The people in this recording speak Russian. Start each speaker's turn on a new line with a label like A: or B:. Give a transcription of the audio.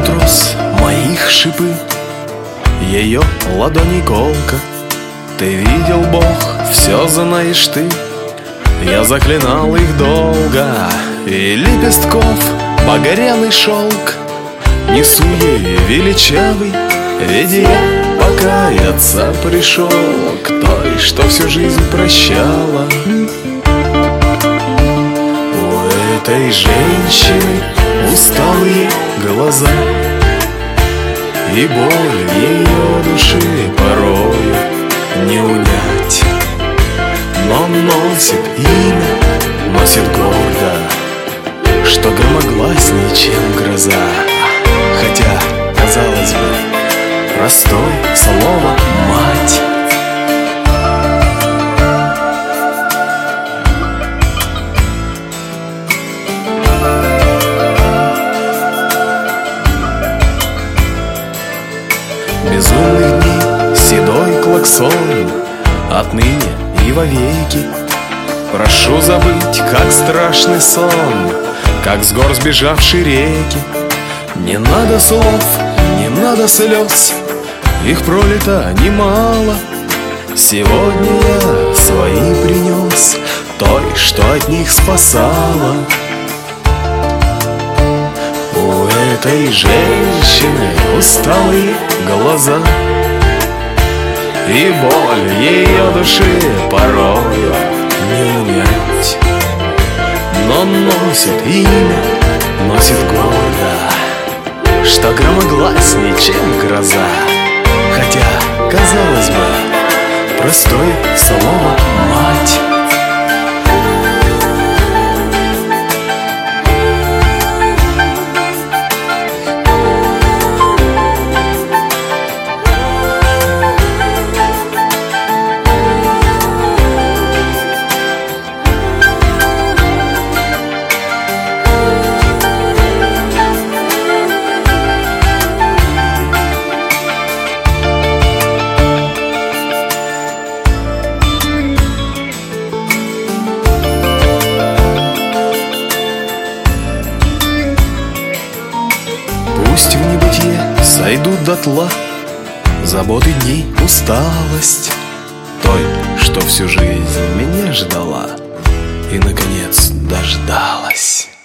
A: трос моих шипы, ее ладони иголка. Ты видел, Бог, все знаешь ты. Я заклинал их долго, и лепестков багряный шелк несу ей величавый, ведь я покаяться пришел к той, что всю жизнь прощала. У этой женщины усталые глаза, и боль ее души порою не унять. Но носит имя, носит гордо, что громогласнее, чем гроза. Хотя, казалось бы, простое слово «мать». Безумных дней седой клаксон, отныне и вовеки прошу забыть, как страшный сон, как с гор сбежавшие реки. Не надо слов, не надо слез, их пролито немало. Сегодня я свои принес той, что от них спасала. У этой женщины усталые глаза, и боль ее души порою не унять. Но носит имя, носит гордо, что громогласнее, чем гроза. Хотя, казалось бы, простое слово «мать». Пусть в небытие сойдут дотла заботы дней, усталость той, что всю жизнь меня ждала и, наконец, дождалась.